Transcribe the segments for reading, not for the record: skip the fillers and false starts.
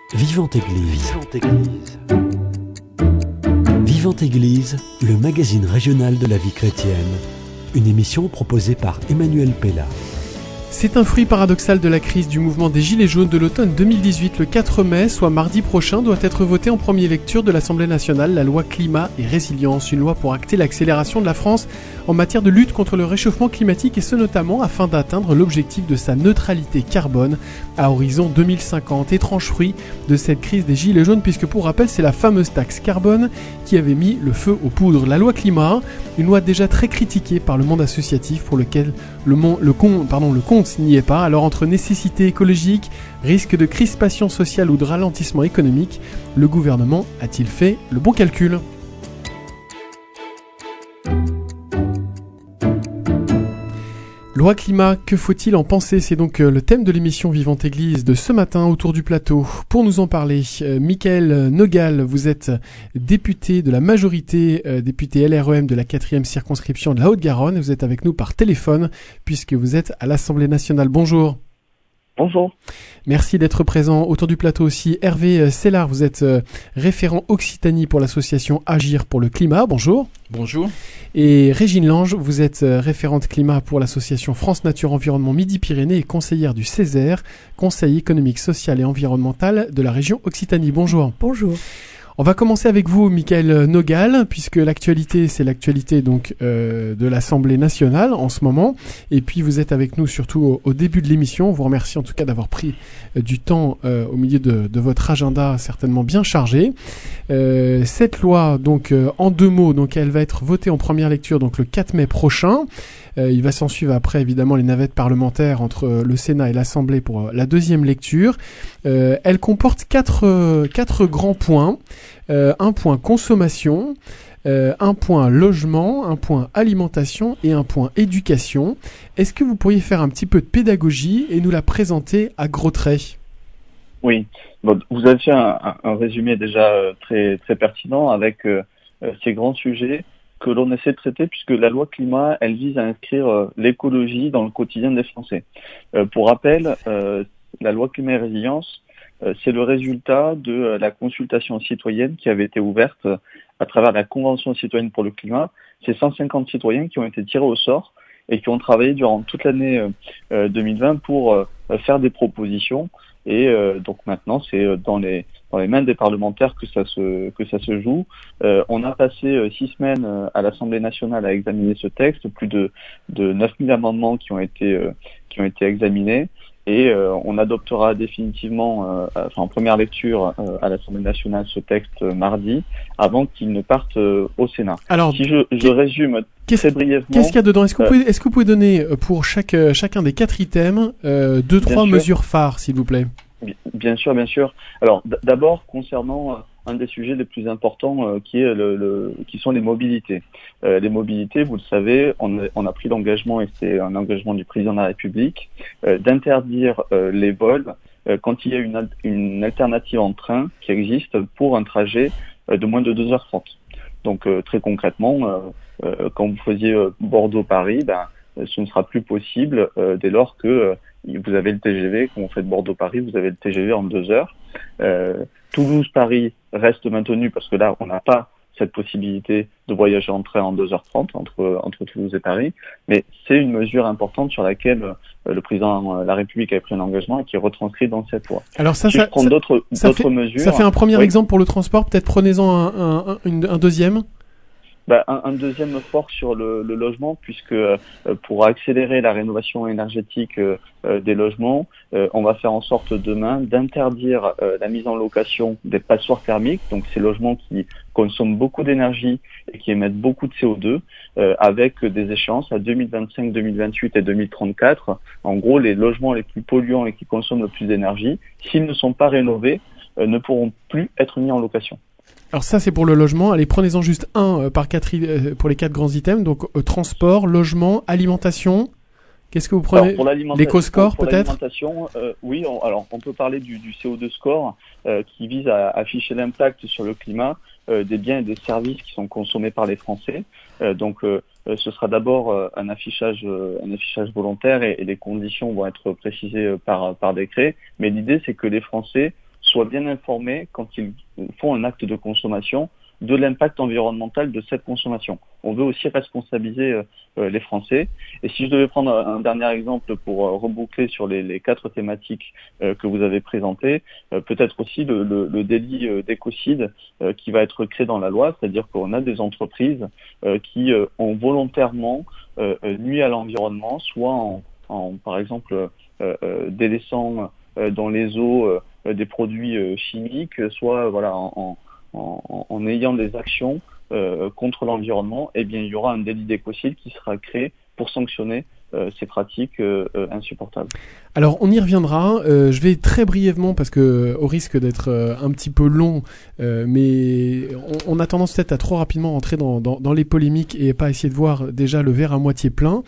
Vivante Église. Vivante Église, le magazine régional de la vie chrétienne. Une émission proposée par Emmanuel Pella. C'est un fruit paradoxal de la crise du mouvement des Gilets jaunes de l'automne 2018. Le 4 mai, soit mardi prochain, doit être votée en première lecture de l'Assemblée nationale la loi climat et résilience, une loi pour acter l'accélération de la France en matière de lutte contre le réchauffement climatique et ce notamment afin d'atteindre l'objectif de sa neutralité carbone à horizon 2050. Étrange fruit de cette crise des Gilets jaunes puisque pour rappel c'est la fameuse taxe carbone qui avait mis le feu aux poudres. La loi climat, une loi déjà très critiquée par le monde associatif pour lequel le compte n'y est pas. Alors entre nécessité écologique, risque de crispation sociale ou de ralentissement économique, le gouvernement a-t-il fait le bon calcul ? Loi climat, que faut-il en penser ? C'est donc le thème de l'émission Vivante Église de ce matin autour du plateau. Pour nous en parler, Michael Nogal, vous êtes député de la majorité, député LREM de la 4e circonscription de la Haute-Garonne. Vous êtes avec nous par téléphone puisque vous êtes à l'Assemblée nationale. Bonjour. Bonjour. Merci d'être présent. Autour du plateau aussi, Hervé Sellard, vous êtes référent Occitanie pour l'association Agir pour le climat. Bonjour. Bonjour. Et Régine Lange, vous êtes référente climat pour l'association France Nature Environnement Midi-Pyrénées et conseillère du CESER, Conseil économique, social et environnemental de la région Occitanie. Bonjour. Bonjour. On va commencer avec vous, Michael Nogal, puisque l'actualité, c'est l'actualité donc de l'Assemblée nationale en ce moment. Et puis vous êtes avec nous surtout au début de l'émission. On vous remercie en tout cas d'avoir pris du temps au milieu de votre agenda certainement bien chargé. Cette loi, donc en deux mots, donc elle va être votée en première lecture donc le 4 mai prochain. Il va s'en suivre après évidemment les navettes parlementaires entre le Sénat et l'Assemblée pour la deuxième lecture. Elle comporte quatre grands points. Un point consommation, un point logement, un point alimentation et un point éducation. Est-ce que vous pourriez faire un petit peu de pédagogie et nous la présenter à gros traits ? Oui, bon, vous avez fait un résumé déjà très très pertinent avec ces grands sujets que l'on essaie de traiter puisque la loi climat, elle vise à inscrire l'écologie dans le quotidien des Français. Pour rappel, la loi climat et résilience, c'est le résultat de la consultation citoyenne qui avait été ouverte à travers la Convention citoyenne pour le climat. C'est 150 citoyens qui ont été tirés au sort et qui ont travaillé durant toute l'année 2020 pour faire des propositions. Et donc maintenant, c'est dans les mains des parlementaires que ça se joue. On a passé 6 semaines à l'Assemblée nationale à examiner ce texte, plus de 9000 amendements qui ont été examinés. Et on adoptera définitivement, en première lecture à l'Assemblée nationale ce texte mardi, avant qu'il ne parte au Sénat. Alors, si je résume très brièvement... Qu'est-ce qu'il y a dedans ? Est-ce que vous pouvez donner pour chacun des 4 items 2-3 mesures phares, s'il vous plaît ? Bien sûr. Alors d'abord, concernant un des sujets les plus importants qui sont les mobilités. Les mobilités, vous le savez, on a pris l'engagement, et c'est un engagement du président de la République, d'interdire les vols quand il y a une alternative en train qui existe pour un trajet de moins de 2h30. Donc très concrètement, quand vous faisiez Bordeaux-Paris, ce ne sera plus possible dès lors que vous avez le TGV, quand vous faites Bordeaux-Paris, vous avez le TGV en 2 heures. Toulouse-Paris reste maintenu parce que là, on n'a pas cette possibilité de voyager en train en 2h30 entre Toulouse et Paris. Mais c'est une mesure importante sur laquelle le président de la République a pris un engagement et qui est retranscrit dans cette loi. Alors d'autres mesures. Ça fait un premier exemple pour le transport. Peut-être prenez-en un deuxième. Un deuxième fort sur le logement, puisque pour accélérer la rénovation énergétique des logements, on va faire en sorte demain d'interdire la mise en location des passoires thermiques, donc ces logements qui consomment beaucoup d'énergie et qui émettent beaucoup de CO2, avec des échéances à 2025, 2028 et 2034. En gros, les logements les plus polluants et qui consomment le plus d'énergie, s'ils ne sont pas rénovés, ne pourront plus être mis en location. Alors ça c'est pour le logement. Allez, prenez-en juste un pour les 4 grands items. Donc transport, logement, alimentation. Qu'est-ce que vous prenez ? L'éco-score peut-être ? Oui, on peut parler du CO2 score qui vise à afficher l'impact sur le climat des biens et des services qui sont consommés par les Français. Ce sera d'abord un affichage volontaire et les conditions vont être précisées par décret. Mais l'idée c'est que les Français soient bien informés quand ils font un acte de consommation de l'impact environnemental de cette consommation. On veut aussi responsabiliser les Français. Et si je devais prendre un dernier exemple pour reboucler sur les 4 thématiques que vous avez présentées, peut-être aussi le délit d'écocide qui va être créé dans la loi, c'est-à-dire qu'on a des entreprises qui ont volontairement nuit à l'environnement, soit en par exemple délaissant dans les eaux des produits chimiques, soit voilà en ayant des actions contre l'environnement, eh bien il y aura un délit d'écocide qui sera créé pour sanctionner ces pratiques insupportables. Alors on y reviendra, je vais très brièvement parce que au risque d'être un petit peu long, mais on a tendance peut-être à trop rapidement rentrer dans les polémiques et pas essayer de voir déjà le verre à moitié plein.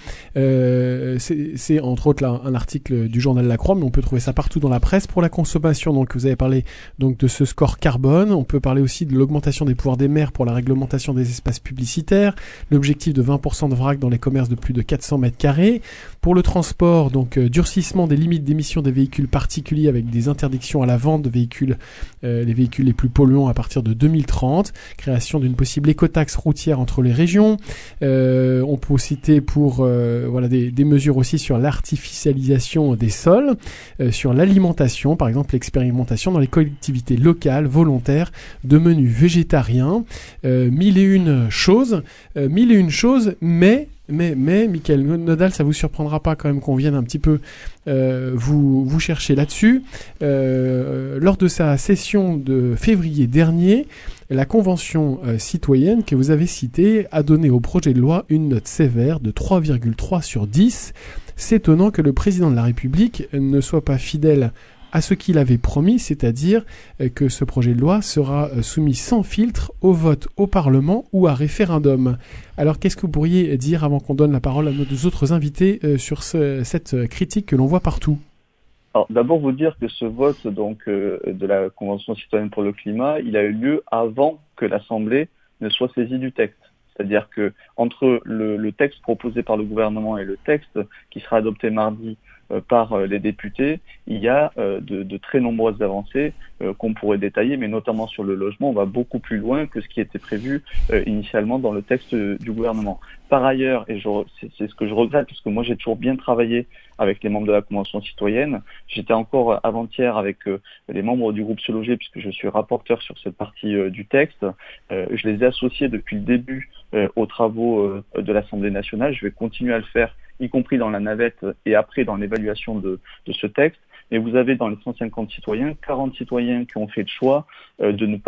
C'est entre autres là un article du journal La Croix, mais on peut trouver ça partout dans la presse. Pour la consommation, donc vous avez parlé donc de ce score carbone, on peut parler aussi de l'augmentation des pouvoirs des maires pour la réglementation des espaces publicitaires, l'objectif de 20% de vrac dans les commerces de plus de 400 mètres carrés. Pour le transport, donc durcissement des limites d'émission des véhicules particuliers avec des interdictions à la vente de véhicules, les véhicules les plus polluants à partir de 2030, création d'une possible écotaxe routière entre les régions. On peut citer pour voilà des mesures aussi sur l'artificialisation des sols, sur l'alimentation, par exemple l'expérimentation dans les collectivités locales volontaires de menus végétariens, 1001 choses, mais Michael Nodal, ça vous surprendra pas quand même qu'on vienne un petit peu vous chercher là-dessus. Lors de sa session de février dernier, la Convention citoyenne que vous avez citée a donné au projet de loi une note sévère de 3,3 sur 10. C'est étonnant que le président de la République ne soit pas fidèle à ce qu'il avait promis, c'est-à-dire que ce projet de loi sera soumis sans filtre au vote au Parlement ou à référendum. Alors qu'est-ce que vous pourriez dire avant qu'on donne la parole à nos 2 autres invités sur cette critique que l'on voit partout ? Alors d'abord vous dire que ce vote donc de la Convention citoyenne pour le climat, il a eu lieu avant que l'Assemblée ne soit saisie du texte. C'est-à-dire que entre le texte proposé par le gouvernement et le texte qui sera adopté mardi par les députés, il y a de très nombreuses avancées qu'on pourrait détailler, mais notamment sur le logement, on va beaucoup plus loin que ce qui était prévu initialement dans le texte du gouvernement. Par ailleurs, et c'est ce que je regrette, parce que moi j'ai toujours bien travaillé avec les membres de la Convention citoyenne, j'étais encore avant-hier avec les membres du groupe Se Loger, puisque je suis rapporteur sur cette partie du texte, je les ai associés depuis le début aux travaux de l'Assemblée nationale, je vais continuer à le faire, y compris dans la navette et après dans l'évaluation de ce texte. Et vous avez dans les 150 citoyens, 40 citoyens qui ont fait le choix de ne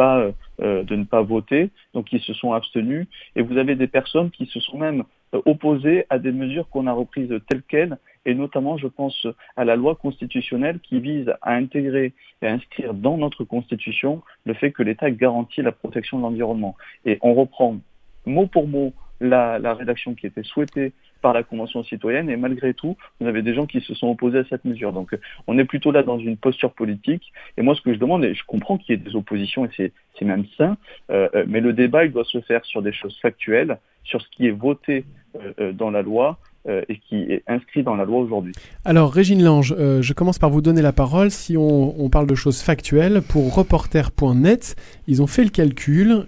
pas voter, donc ils se sont abstenus. Et vous avez des personnes qui se sont même opposées à des mesures qu'on a reprises telles quelles, et notamment je pense à la loi constitutionnelle qui vise à intégrer et à inscrire dans notre Constitution le fait que l'État garantit la protection de l'environnement. Et on reprend mot pour mot la rédaction qui était souhaitée par la Convention citoyenne, et malgré tout, vous avez des gens qui se sont opposés à cette mesure. Donc on est plutôt là dans une posture politique, et moi ce que je demande, et je comprends qu'il y ait des oppositions, et c'est même sain, mais le débat il doit se faire sur des choses factuelles, sur ce qui est voté dans la loi, et qui est inscrit dans la loi aujourd'hui. Alors Régine Lange, je commence par vous donner la parole. Si on parle de choses factuelles, pour reporter.net, ils ont fait le calcul,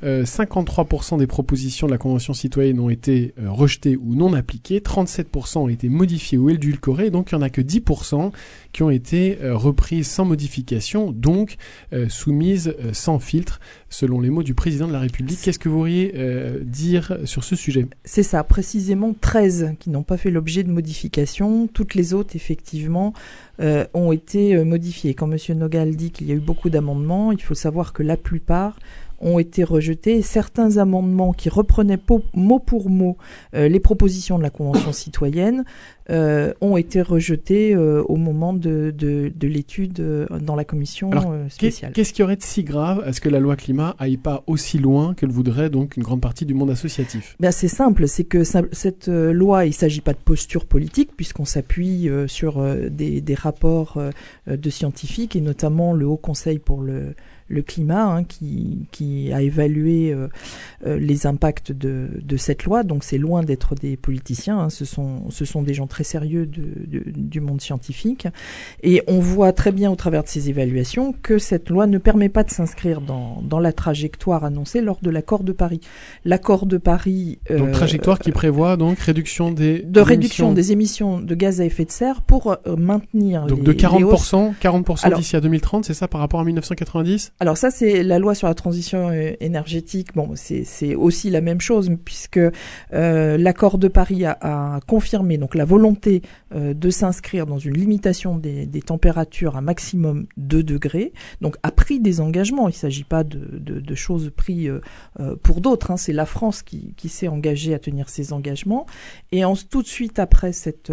53% des propositions de la Convention citoyenne ont été rejetées ou non appliquées, 37% ont été modifiées ou édulcorées, donc il n'y en a que 10% qui ont été reprises sans modification, donc soumises sans filtre, selon les mots du président de la République. Qu'est-ce que vous pourriez dire sur ce sujet ? C'est ça, précisément 13 qui n'ont pas fait l'objet de modification. Toutes les autres, effectivement, ont été modifiées. Quand M. Nogal dit qu'il y a eu beaucoup d'amendements, il faut savoir que la plupart ont été rejetés. Et certains amendements qui reprenaient mot pour mot les propositions de la Convention citoyenne ont été rejetés au moment de l'étude dans la commission spéciale. Qu'est-ce qui aurait de si grave à ce que la loi climat aille pas aussi loin que le voudrait donc une grande partie du monde associatif ? Ben c'est simple, c'est que cette loi, il s'agit pas de posture politique puisqu'on s'appuie sur des rapports de scientifiques et notamment le Haut Conseil pour le climat qui qui a évalué les impacts de cette loi. Donc c'est loin d'être des politiciens, hein. Ce sont des gens très sérieux du monde scientifique. Et on voit très bien au travers de ces évaluations que cette loi ne permet pas de s'inscrire dans la trajectoire annoncée lors de l'accord de Paris. L'accord de Paris... donc trajectoire qui prévoit donc réduction des émissions de gaz à effet de serre pour maintenir donc de 40% d'ici à 2030, c'est ça par rapport à 1990 ? Alors ça, c'est la loi sur la transition énergétique. Bon, c'est aussi la même chose puisque l'accord de Paris a confirmé donc la volonté de s'inscrire dans une limitation des températures à maximum 2 degrés. Donc a pris des engagements. Il ne s'agit pas de choses prises pour d'autres, hein. C'est la France qui s'est engagée à tenir ses engagements. Et tout de suite après cet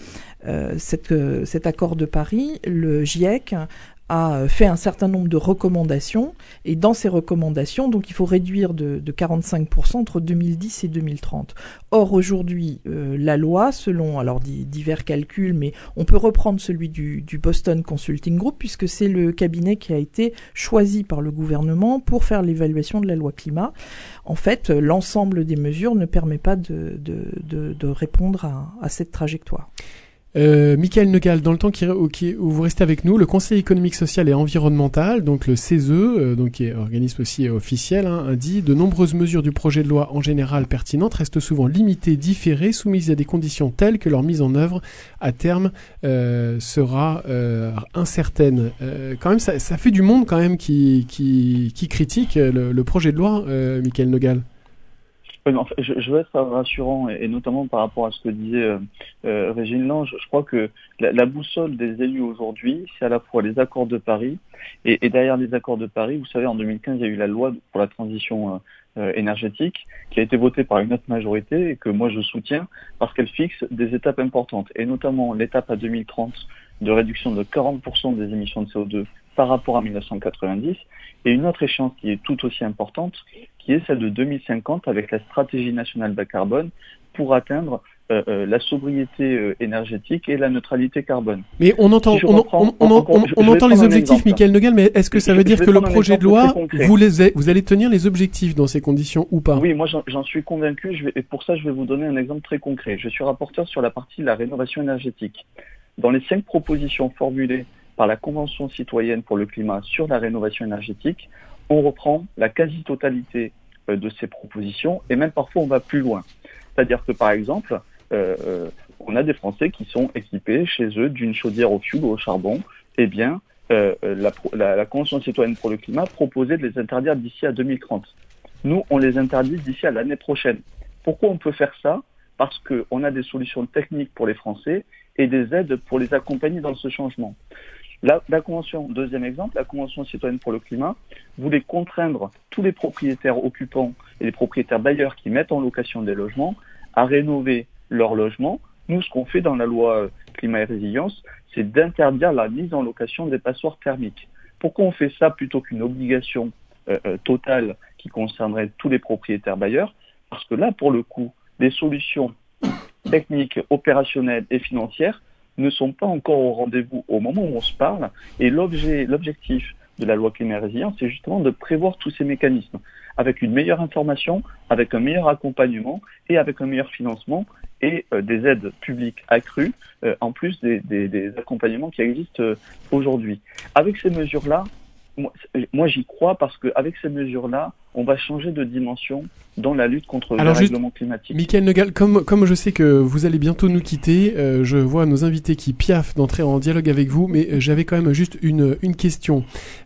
accord de Paris, le GIEC a fait un certain nombre de recommandations, et dans ces recommandations, donc il faut réduire de 45% entre 2010 et 2030. Or aujourd'hui, la loi, selon alors divers calculs, mais on peut reprendre celui du Boston Consulting Group, puisque c'est le cabinet qui a été choisi par le gouvernement pour faire l'évaluation de la loi climat. En fait, l'ensemble des mesures ne permet pas de répondre à cette trajectoire. Michael Nogal, dans le temps où vous restez avec nous, le Conseil économique, social et environnemental, donc le CESE, donc qui est organisme aussi officiel, hein, dit de nombreuses mesures du projet de loi en général pertinentes restent souvent limitées, différées, soumises à des conditions telles que leur mise en œuvre à terme sera incertaine. Quand même, ça fait du monde quand même qui critique le projet de loi, Michael Nogal. Oui, mais en fait, je veux être rassurant, et notamment par rapport à ce que disait Régine Lange. Je crois que la boussole des élus aujourd'hui, c'est à la fois les accords de Paris, et derrière les accords de Paris, vous savez, en 2015, il y a eu la loi pour la transition énergétique, qui a été votée par une autre majorité, et que moi je soutiens, parce qu'elle fixe des étapes importantes, et notamment l'étape à 2030 de réduction de 40% des émissions de CO2 par rapport à 1990, et une autre échéance qui est tout aussi importante, qui est celle de 2050 avec la stratégie nationale bas carbone pour atteindre la sobriété énergétique et la neutralité carbone. Mais on entend les objectifs, Michael Nogal, mais est-ce que ça veut dire que le projet de loi, vous allez tenir les objectifs dans ces conditions ou pas ? Oui, moi j'en suis convaincu, et pour ça je vais vous donner un exemple très concret. Je suis rapporteur sur la partie de la rénovation énergétique. Dans les 5 propositions formulées par la Convention citoyenne pour le climat sur la rénovation énergétique, on reprend la quasi-totalité de ces propositions, et même parfois on va plus loin. C'est-à-dire que par exemple, on a des Français qui sont équipés chez eux d'une chaudière au fioul ou au charbon. Eh bien, la Convention citoyenne pour le climat proposait de les interdire d'ici à 2030. Nous, on les interdit d'ici à l'année prochaine. Pourquoi on peut faire ça ? Parce qu'on a des solutions techniques pour les Français et des aides pour les accompagner dans ce changement. La Convention, deuxième exemple, la Convention citoyenne pour le climat voulait contraindre tous les propriétaires occupants et les propriétaires bailleurs qui mettent en location des logements à rénover leurs logements. Nous, ce qu'on fait dans la loi climat et résilience, c'est d'interdire la mise en location des passoires thermiques. Pourquoi on fait ça plutôt qu'une obligation totale qui concernerait tous les propriétaires bailleurs ? Parce que là, pour le coup, les solutions techniques, opérationnelles et financières ne sont pas encore au rendez-vous au moment où on se parle, et l'objectif de la loi climat et résilience, c'est justement de prévoir tous ces mécanismes, avec une meilleure information, avec un meilleur accompagnement et avec un meilleur financement et des aides publiques accrues, en plus des accompagnements qui existent aujourd'hui. Avec ces mesures-là, moi j'y crois, parce qu'avec ces mesures-là, on va changer de dimension dans la lutte contre le dérèglement climatique. Michael Nogal, comme je sais que vous allez bientôt nous quitter, je vois nos invités qui piaffent d'entrer en dialogue avec vous, mais j'avais quand même juste une question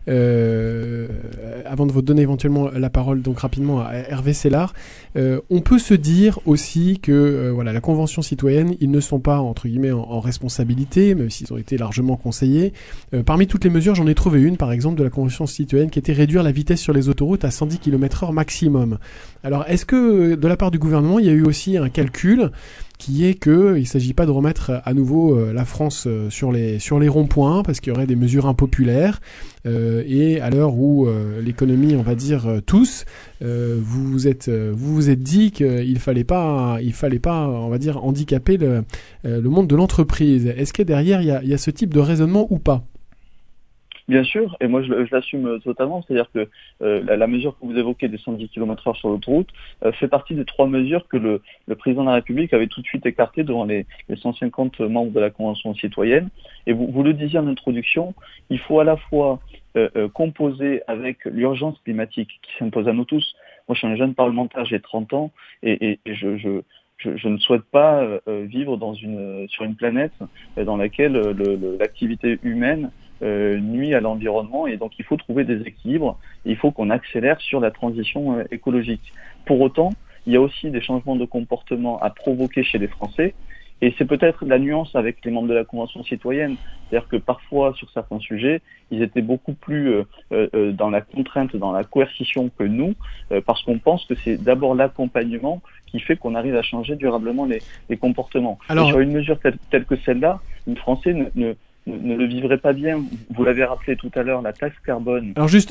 avant de vous donner éventuellement la parole donc rapidement à Hervé Sellard. On peut se dire aussi que voilà, la Convention citoyenne, ils ne sont pas entre guillemets en responsabilité, même s'ils ont été largement conseillés. Parmi toutes les mesures, j'en ai trouvé une, par exemple, de la Convention citoyenne, qui était réduire la vitesse sur les autoroutes à 110 km/h maximum. Alors, est-ce que de la part du gouvernement, il y a eu aussi un calcul qui est que il s'agit pas de remettre à nouveau la France sur les ronds-points, parce qu'il y aurait des mesures impopulaires, et à l'heure où l'économie, on va dire tous, vous vous êtes dit qu'il fallait pas, on va dire, handicaper le monde de l'entreprise. Est-ce que derrière il y a ce type de raisonnement ou pas ? Bien sûr, et moi je l'assume totalement, c'est-à-dire que la mesure que vous évoquez des 110 km/h sur l'autoroute fait partie des 3 mesures que le président de la République avait tout de suite écartées devant les 150 membres de la Convention citoyenne. Et vous le disiez en introduction, il faut à la fois composer avec l'urgence climatique qui s'impose à nous tous. Moi je suis un jeune parlementaire, j'ai 30 ans, et je ne souhaite pas vivre sur une planète dans laquelle l'activité humaine nuit à l'environnement, et donc il faut trouver des équilibres, il faut qu'on accélère sur la transition écologique. Pour autant, il y a aussi des changements de comportement à provoquer chez les Français, et c'est peut-être la nuance avec les membres de la Convention citoyenne, c'est-à-dire que parfois sur certains sujets, ils étaient beaucoup plus dans la contrainte, dans la coercition que nous, parce qu'on pense que c'est d'abord l'accompagnement qui fait qu'on arrive à changer durablement les comportements. Alors, et sur une mesure telle que celle-là, les Français ne le vivrait pas bien. Vous l'avez rappelé tout à l'heure, la taxe carbone. Alors juste,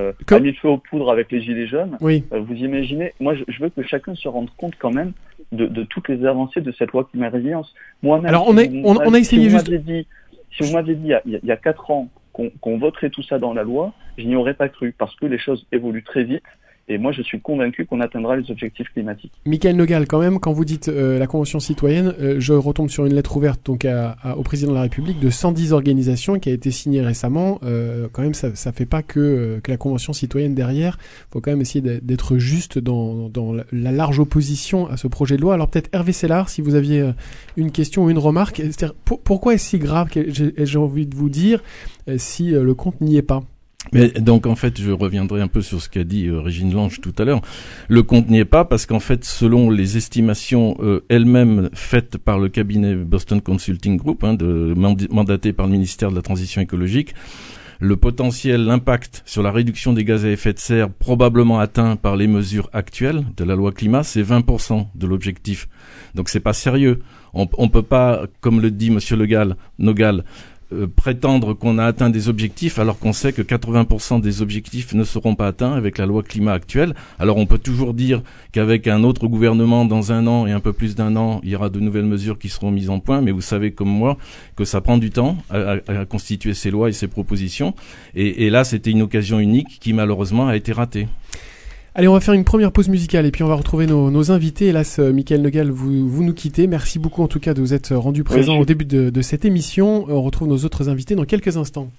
a mis le feu aux poudres avec les gilets jaunes. Oui. Vous imaginez, moi je veux que chacun se rende compte quand même de toutes les avancées de cette loi climat résilience. Moi-même, alors on a essayé juste. Si vous m'aviez dit il y a 4 ans qu'on voterait tout ça dans la loi, je n'y aurais pas cru, parce que les choses évoluent très vite. Et moi, je suis convaincu qu'on atteindra les objectifs climatiques. Michael Nogal, quand même, quand vous dites la Convention citoyenne, je retombe sur une lettre ouverte donc au président de la République de 110 organisations qui a été signée récemment. Quand même, ça fait pas que la Convention citoyenne derrière. Faut quand même essayer d'être juste dans la large opposition à ce projet de loi. Alors peut-être Hervé Sellard, si vous aviez une question ou une remarque, c'est-à-dire pourquoi est-ce si grave, j'ai envie de vous dire, si le compte n'y est pas? Mais donc en fait, je reviendrai un peu sur ce qu'a dit Régine Lange tout à l'heure. Le compte n'y est pas parce qu'en fait, selon les estimations elles-mêmes faites par le cabinet Boston Consulting Group, mandaté par le ministère de la Transition écologique, le potentiel impact sur la réduction des gaz à effet de serre probablement atteint par les mesures actuelles de la loi climat, c'est 20% de l'objectif. Donc c'est pas sérieux. On peut pas, comme le dit monsieur Nogal, prétendre qu'on a atteint des objectifs alors qu'on sait que 80% des objectifs ne seront pas atteints avec la loi climat actuelle. Alors on peut toujours dire qu'avec un autre gouvernement dans 1 an et un peu plus d'1 an, il y aura de nouvelles mesures qui seront mises en point, mais vous savez comme moi que ça prend du temps à constituer ces lois et ces propositions. Et là, c'était une occasion unique qui malheureusement a été ratée. Allez, on va faire une première pause musicale et puis on va retrouver nos invités. Hélas, Michael Nogal, vous nous quittez. Merci beaucoup en tout cas de vous être rendu présent au début de cette émission. On retrouve nos autres invités dans quelques instants.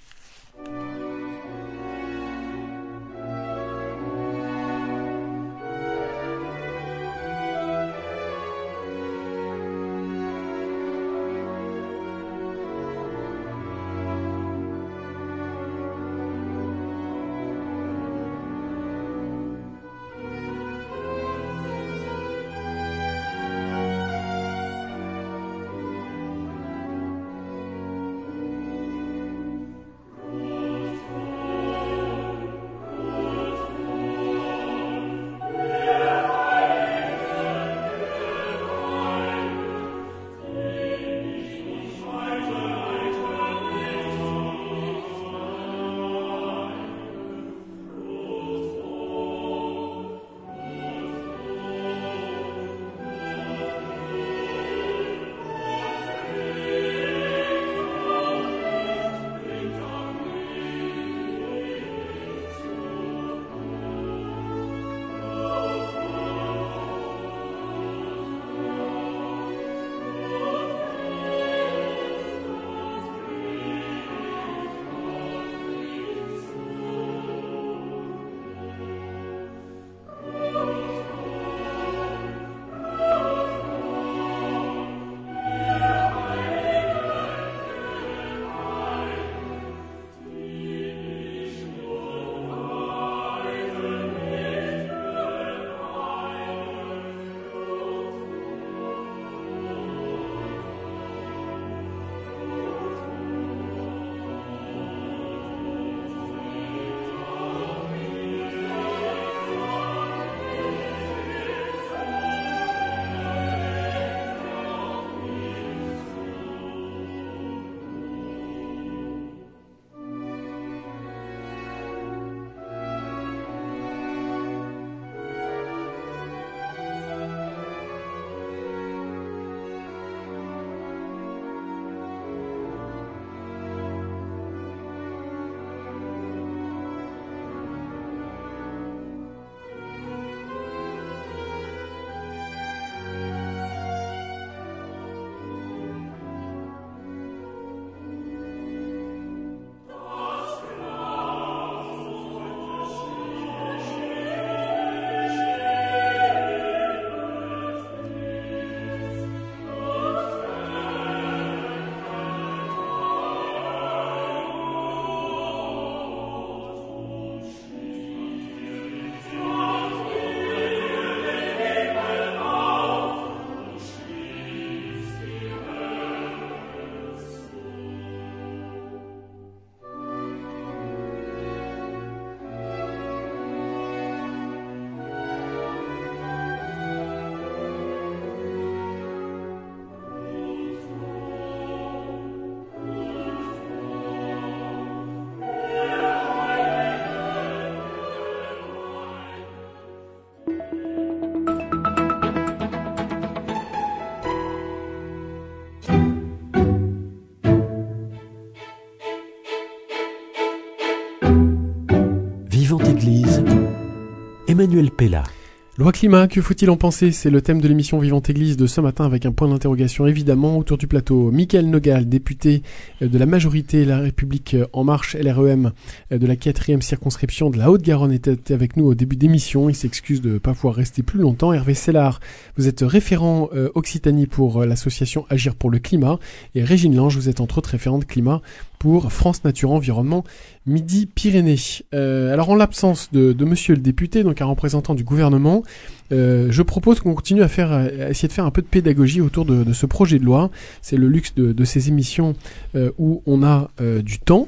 Vivante Église, Emmanuel Pella. Loi climat, que faut-il en penser? C'est le thème de l'émission Vivante Église de ce matin avec un point d'interrogation évidemment autour du plateau. Mickaël Nogal, député de la majorité La République En Marche, LREM, de la 4e circonscription de la Haute-Garonne, était avec nous au début d'émission. Il s'excuse de ne pas pouvoir rester plus longtemps. Hervé Sellard, vous êtes référent Occitanie pour l'association Agir pour le climat. Et Régine Lange, vous êtes entre autres référente climat pour France Nature Environnement Midi-Pyrénées. Alors en l'absence de monsieur le député, donc un représentant du gouvernement, je propose qu'on continue à essayer de faire un peu de pédagogie autour de ce projet de loi. C'est le luxe de ces émissions où on a du temps.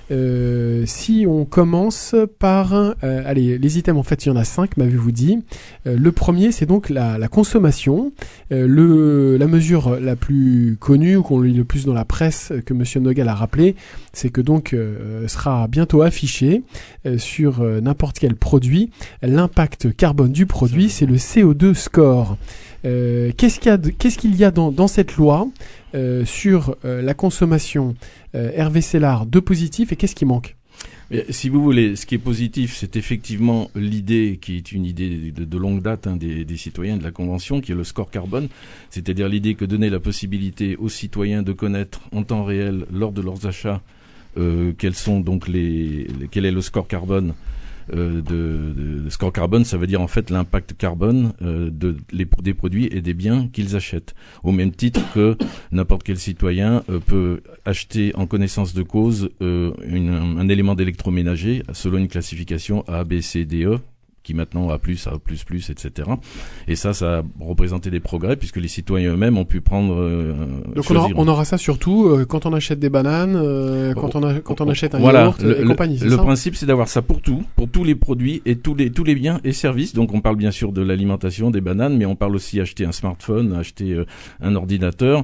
Si on commence par... allez, les items, en fait, il y en a 5, m'avez-vous dit. Le premier, c'est donc la consommation. La mesure la plus connue, ou qu'on lit le plus dans la presse, que Monsieur Nogal a rappelé, c'est que donc sera bientôt affiché sur n'importe quel produit l'impact carbone du produit, c'est le CO2 score. Qu'est-ce qu'il y a dans cette loi sur la consommation, Hervé Sellard, de positif, et qu'est-ce qui manque? Si vous voulez, ce qui est positif, c'est effectivement l'idée qui est une idée de longue date des citoyens de la Convention, qui est le score carbone, c'est-à-dire l'idée que donner la possibilité aux citoyens de connaître en temps réel, lors de leurs achats, quel est le score carbone. De score carbone, ça veut dire en fait l'impact carbone des produits et des biens qu'ils achètent. Au même titre que n'importe quel citoyen peut acheter en connaissance de cause un élément d'électroménager selon une classification A, B, C, D, E, qui maintenant A+, etc. Et ça a représenté des progrès puisque les citoyens eux-mêmes ont pu prendre... Donc on aura ça surtout quand on achète des bananes, quand on achète un yaourt et compagnie. Le principe, c'est d'avoir ça pour tous les produits et tous les biens et services. Donc on parle bien sûr de l'alimentation, des bananes, mais on parle aussi acheter un smartphone, acheter un ordinateur.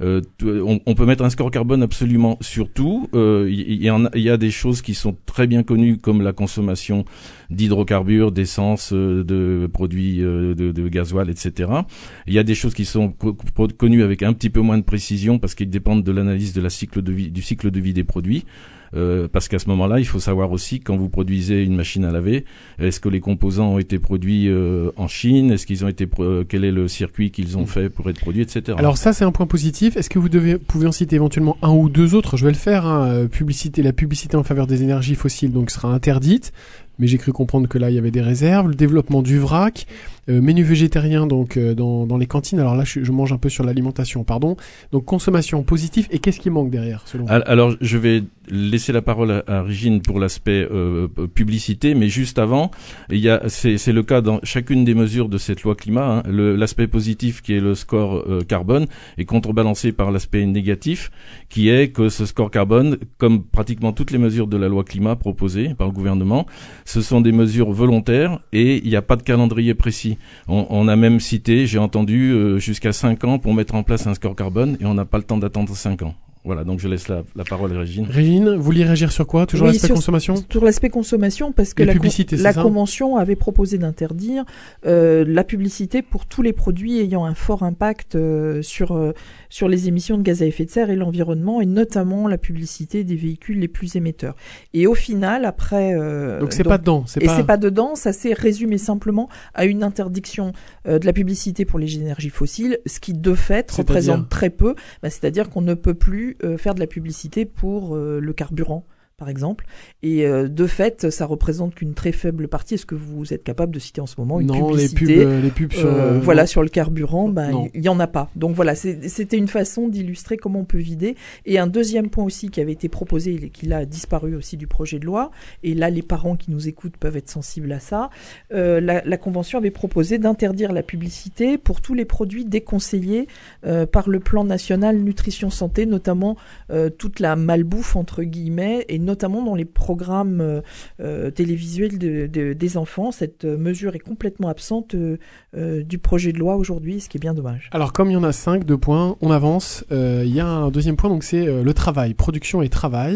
On peut mettre un score carbone absolument sur tout. Il y a des choses qui sont très bien connues comme la consommation d'hydrocarbures, d'essence, de produits de gasoil, etc. Il y a des choses qui sont connues avec un petit peu moins de précision parce qu'ils dépendent de l'analyse du cycle de vie des produits. Parce qu'à ce moment-là, il faut savoir aussi quand vous produisez une machine à laver, est-ce que les composants ont été produits en Chine, quel est le circuit qu'ils ont fait pour être produits, etc. Alors ça, c'est un point positif. Est-ce que vous pouvez en citer éventuellement un ou deux autres? Je vais le faire. La publicité en faveur des énergies fossiles donc sera interdite. Mais j'ai cru comprendre que là, il y avait des réserves. Le développement du vrac, menu végétarien donc dans les cantines. Alors là, je mange un peu sur l'alimentation, pardon. Donc consommation positive. Et qu'est-ce qui manque derrière, selon vous? Alors, je vais laisser la parole à Régine pour l'aspect publicité, mais juste avant, c'est le cas dans chacune des mesures de cette loi climat. L'aspect positif qui est le score carbone est contrebalancé par l'aspect négatif qui est que ce score carbone, comme pratiquement toutes les mesures de la loi climat proposées par le gouvernement, ce sont des mesures volontaires et il n'y a pas de calendrier précis. On a même cité, j'ai entendu, jusqu'à 5 ans pour mettre en place un score carbone et on n'a pas le temps d'attendre 5 ans. Voilà, donc je laisse la parole à Régine. Régine, vous vouliez réagir sur quoi? Toujours l'aspect consommation? Sur l'aspect consommation, parce que la Convention avait proposé d'interdire la publicité pour tous les produits ayant un fort impact sur les émissions de gaz à effet de serre et l'environnement, et notamment la publicité des véhicules les plus émetteurs. Et au final, après... donc c'est pas dedans. C'est pas dedans, ça s'est résumé simplement à une interdiction de la publicité pour les énergies fossiles, ce qui de fait représente très peu, c'est-à-dire qu'on ne peut plus faire de la publicité pour le carburant, par exemple. Et de fait, ça représente qu'une très faible partie. Est-ce que vous êtes capable de citer en ce moment une publicité les pubs sur sur le carburant, il y en a pas. Donc voilà, c'était une façon d'illustrer comment on peut vider. Et un deuxième point aussi qui avait été proposé et qui a disparu aussi du projet de loi, et là les parents qui nous écoutent peuvent être sensibles à ça, la Convention avait proposé d'interdire la publicité pour tous les produits déconseillés par le plan national nutrition santé, notamment toute la malbouffe entre guillemets, et notamment dans les programmes télévisuels des enfants. Cette mesure est complètement absente du projet de loi aujourd'hui, ce qui est bien dommage. Alors comme il y en a 5, 2 points, on avance. Il y a un deuxième point, donc c'est le travail, production et travail.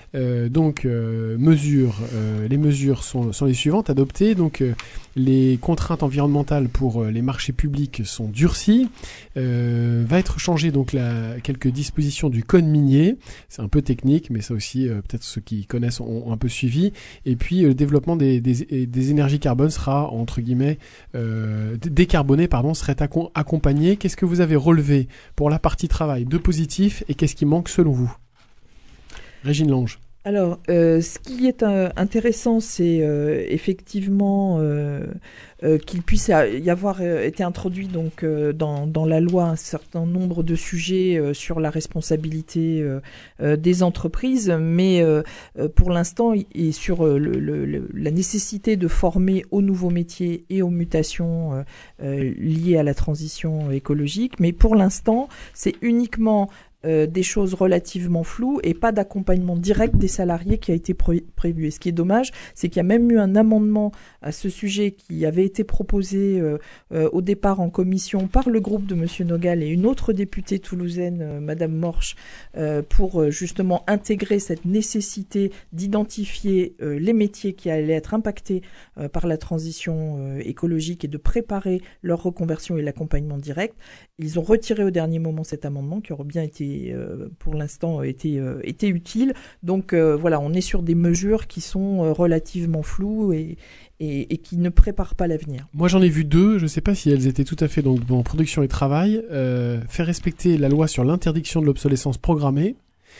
Les mesures sont les suivantes adoptées. Donc, les contraintes environnementales pour les marchés publics sont durcies. Va être changé donc quelques dispositions du code minier. C'est un peu technique, mais ça aussi, peut-être ceux qui connaissent ont un peu suivi. Et puis, le développement des énergies carbone sera, entre guillemets, décarboné, serait accompagné. Qu'est-ce que vous avez relevé pour la partie travail de positif et qu'est-ce qui manque selon vous? Régine Lange. Alors, ce qui est intéressant, c'est effectivement qu'il puisse y avoir été introduit donc dans la loi un certain nombre de sujets sur la responsabilité des entreprises, mais pour l'instant et sur la nécessité de former aux nouveaux métiers et aux mutations liées à la transition écologique. Mais pour l'instant, c'est uniquement des choses relativement floues et pas d'accompagnement direct des salariés qui a été prévu. Et ce qui est dommage, c'est qu'il y a même eu un amendement à ce sujet qui avait été proposé au départ en commission par le groupe de Monsieur Nogal et une autre députée toulousaine, Madame Morche, pour justement intégrer cette nécessité d'identifier les métiers qui allaient être impactés par la transition écologique et de préparer leur reconversion et l'accompagnement direct. Ils ont retiré au dernier moment cet amendement qui aurait bien été pour l'instant été utile. Donc voilà, on est sur des mesures qui sont relativement floues et qui ne préparent pas l'avenir. Moi j'en ai vu deux, je ne sais pas si elles étaient tout à fait donc dans production et travail. Faire respecter la loi sur l'interdiction de l'obsolescence programmée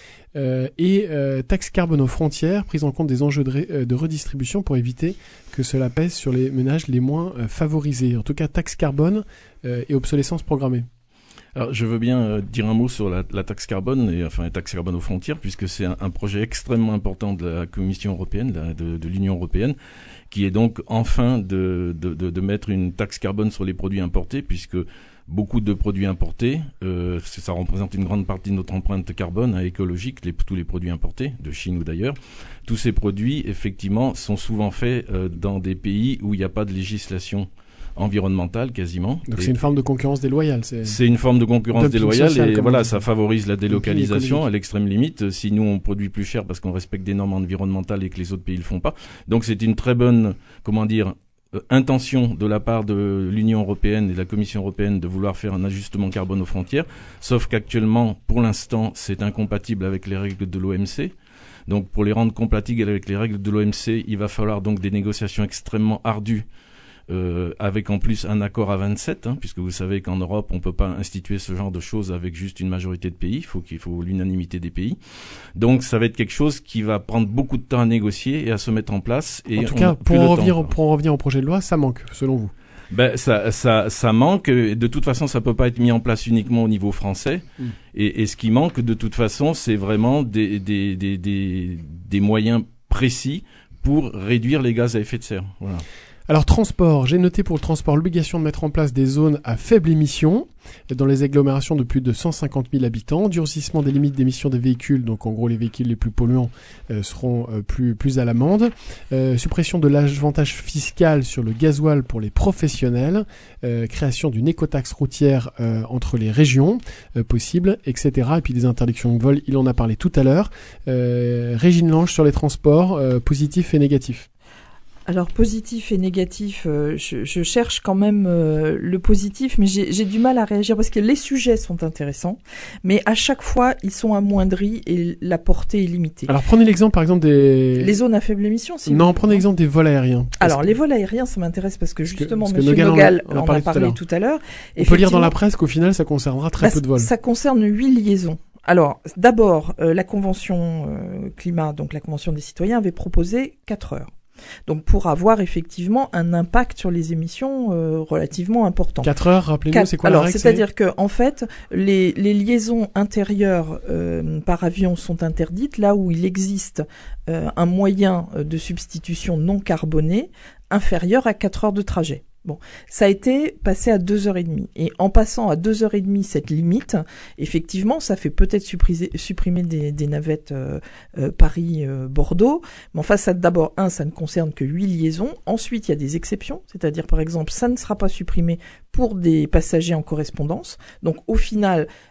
et taxe carbone aux frontières, prise en compte des enjeux de redistribution pour éviter que cela pèse sur les ménages les moins favorisés. En tout cas, taxe carbone et obsolescence programmée. Alors, je veux bien dire un mot sur la taxe carbone, la taxe carbone aux frontières, puisque c'est un projet extrêmement important de la Commission européenne, de l'Union européenne, qui est donc enfin de mettre une taxe carbone sur les produits importés, puisque beaucoup de produits importés, ça représente une grande partie de notre empreinte carbone écologique, tous les produits importés, de Chine ou d'ailleurs. Tous ces produits, effectivement, sont souvent faits dans des pays où il n'y a pas de législation environnementale quasiment. Donc c'est une forme de concurrence déloyale. C'est une forme de concurrence déloyale et voilà, ça favorise la délocalisation à l'extrême limite. Si nous on produit plus cher parce qu'on respecte des normes environnementales et que les autres pays le font pas. Donc c'est une très bonne, intention de la part de l'Union européenne et de la Commission européenne de vouloir faire un ajustement carbone aux frontières. Sauf qu'actuellement, pour l'instant, c'est incompatible avec les règles de l'OMC. Donc pour les rendre compatibles avec les règles de l'OMC, il va falloir donc des négociations extrêmement ardues. Avec en plus un accord à 27, puisque vous savez qu'en Europe, on peut pas instituer ce genre de choses avec juste une majorité de pays. Il faut l'unanimité des pays. Donc, ça va être quelque chose qui va prendre beaucoup de temps à négocier et à se mettre en place. Et en tout cas, pour en revenir au projet de loi, ça manque, selon vous. Ça manque. De toute façon, ça peut pas être mis en place uniquement au niveau français. Et ce qui manque, de toute façon, c'est vraiment des moyens précis pour réduire les gaz à effet de serre. Voilà. Alors transport, j'ai noté pour le transport l'obligation de mettre en place des zones à faible émission dans les agglomérations de plus de 150 000 habitants, durcissement des limites d'émission des véhicules, donc en gros les véhicules les plus polluants seront plus à l'amende, suppression de l'avantage fiscal sur le gasoil pour les professionnels, création d'une écotaxe routière entre les régions possible, etc. Et puis des interdictions de vol, il en a parlé tout à l'heure. Régine Lange sur les transports, positifs et négatifs. Alors positif et négatif, je cherche quand même le positif, mais j'ai du mal à réagir parce que les sujets sont intéressants, mais à chaque fois ils sont amoindris et la portée est limitée. Alors prenez l'exemple par exemple les zones à faible émission. Non, prenez l'exemple des vols aériens. Alors les vols aériens, ça m'intéresse parce que justement Monsieur Nogal en a parlé tout à l'heure. On peut lire dans la presse qu'au final ça concernera très peu de vols. Ça concerne 8 liaisons. Alors, d'abord, la convention climat, donc la convention des citoyens, avait proposé 4 heures. Donc pour avoir effectivement un impact sur les émissions relativement important. 4 heures, rappelez-nous, c'est quoi la règle? C'est-à-dire que en fait, les liaisons intérieures par avion sont interdites là où il existe un moyen de substitution non carboné inférieur à 4 heures de trajet. Bon, ça a été passé à 2h30. Et en passant à 2h30 cette limite, effectivement, ça fait peut-être supprimer des navettes Paris-Bordeaux. Mais enfin, ça d'abord, ça ne concerne que 8 liaisons. Ensuite, il y a des exceptions. C'est-à-dire, par exemple, ça ne sera pas supprimé pour des passagers en correspondance. Donc, au final,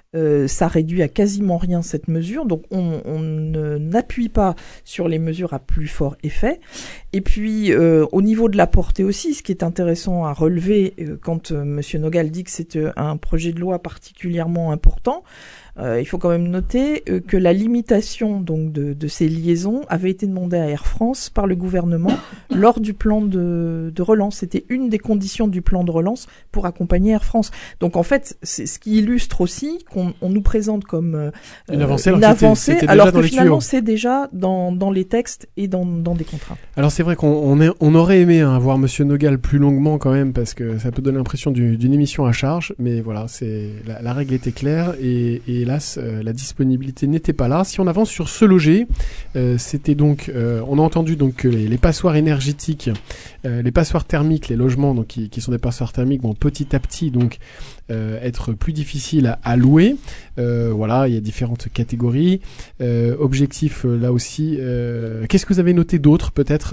ça réduit à quasiment rien cette mesure, donc on n'appuie pas sur les mesures à plus fort effet. Et puis au niveau de la portée aussi, ce qui est intéressant à relever quand Monsieur Nogal dit que c'est un projet de loi particulièrement important, il faut quand même noter que la limitation donc de ces liaisons avait été demandée à Air France par le gouvernement lors du plan de relance. C'était une des conditions du plan de relance pour accompagner Air France. Donc en fait, c'est ce qui illustre aussi qu'on nous présente comme une avancée, alors que finalement c'est déjà dans les textes et dans des contrats. Alors c'est vrai qu'on aurait aimé avoir Monsieur Nogal plus longuement quand même, parce que ça peut donner l'impression d'une émission à charge, mais voilà, c'est la règle était claire et hélas la disponibilité n'était pas là. Si on avance sur Se Loger, c'était donc on a entendu donc que les passoires énergétiques, les passoires thermiques, les logements donc qui sont des passoires thermiques vont petit à petit donc être plus difficiles à louer. Voilà, il y a différentes catégories. Objectif là aussi. Qu'est-ce que vous avez noté d'autre peut-être,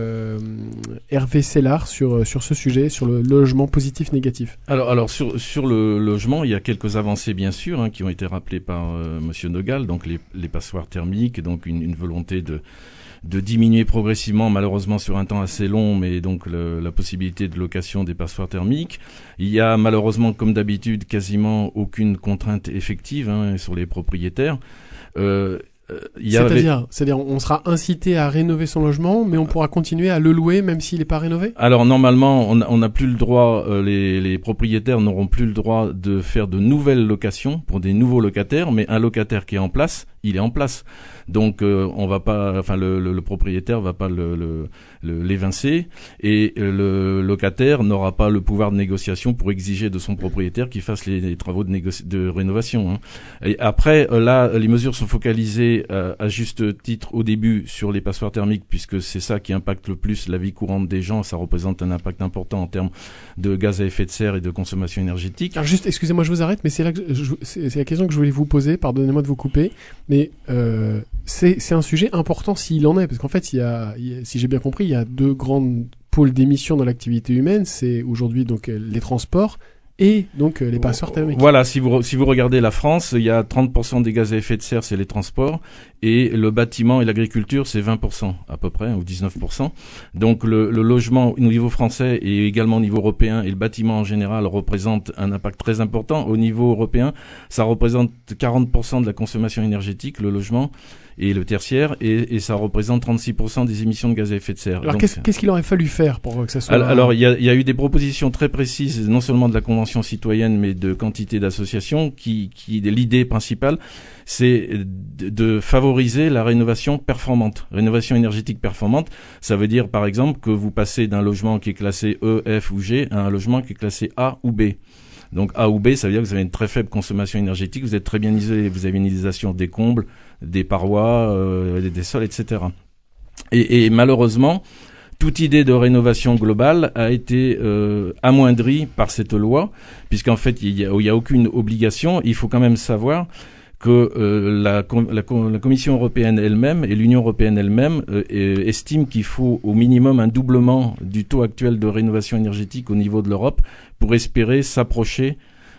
Hervé Sellard, sur ce sujet, sur le logement positif négatif? Alors sur le logement, il y a quelques avancées bien sûr qui ont été rappelées par Monsieur Nogal, donc les passoires thermiques, donc une volonté de diminuer progressivement, malheureusement sur un temps assez long, mais donc la possibilité de location des passoires thermiques. Il y a malheureusement, comme d'habitude, quasiment aucune contrainte effective sur les propriétaires. C'est-à-dire, on sera incité à rénover son logement, mais on pourra continuer à le louer même s'il n'est pas rénové? Alors normalement, on n'a plus le droit, les propriétaires n'auront plus le droit de faire de nouvelles locations pour des nouveaux locataires, mais un locataire qui est en place, il est en place. Donc on va pas, enfin le propriétaire va pas l'évincer, et le locataire n'aura pas le pouvoir de négociation pour exiger de son propriétaire qu'il fasse les travaux de rénovation. Et après là, les mesures sont focalisées à juste titre au début sur les passoires thermiques, puisque c'est ça qui impacte le plus la vie courante des gens. Ça représente un impact important en termes de gaz à effet de serre et de consommation énergétique. Alors juste, excusez-moi, je vous arrête, mais c'est là que c'est la question que je voulais vous poser. Pardonnez-moi de vous couper, mais c'est un sujet important s'il en est, parce qu'en fait, il y a, si j'ai bien compris, il y a deux grands pôles d'émissions dans l'activité humaine. C'est aujourd'hui donc les transports et donc les passoires thermiques. Voilà, si vous regardez la France, il y a 30% des gaz à effet de serre, c'est les transports, et le bâtiment et l'agriculture, c'est 20% à peu près, ou 19%. Donc le logement au niveau français et également au niveau européen, et le bâtiment en général, représente un impact très important. Au niveau européen, ça représente 40% de la consommation énergétique, le logement et le tertiaire, et ça représente 36% des émissions de gaz à effet de serre. Alors qu'est-ce qu'il aurait fallu faire pour que ça soit... Alors il y a eu des propositions très précises, non seulement de la Convention citoyenne, mais de quantité d'associations, qui l'idée principale, c'est de favoriser la rénovation performante. Rénovation énergétique performante, ça veut dire par exemple que vous passez d'un logement qui est classé E, F ou G à un logement qui est classé A ou B. Donc A ou B, ça veut dire que vous avez une très faible consommation énergétique, vous êtes très bien isolé, vous avez une isolation des combles, des parois, des sols, etc. Et malheureusement, toute idée de rénovation globale a été amoindrie par cette loi, puisqu'en fait il y a aucune obligation. Il faut quand même savoir que la Commission européenne elle-même et l'Union européenne elle-même estiment qu'il faut au minimum un doublement du taux actuel de rénovation énergétique au niveau de l'Europe pour espérer s'approcher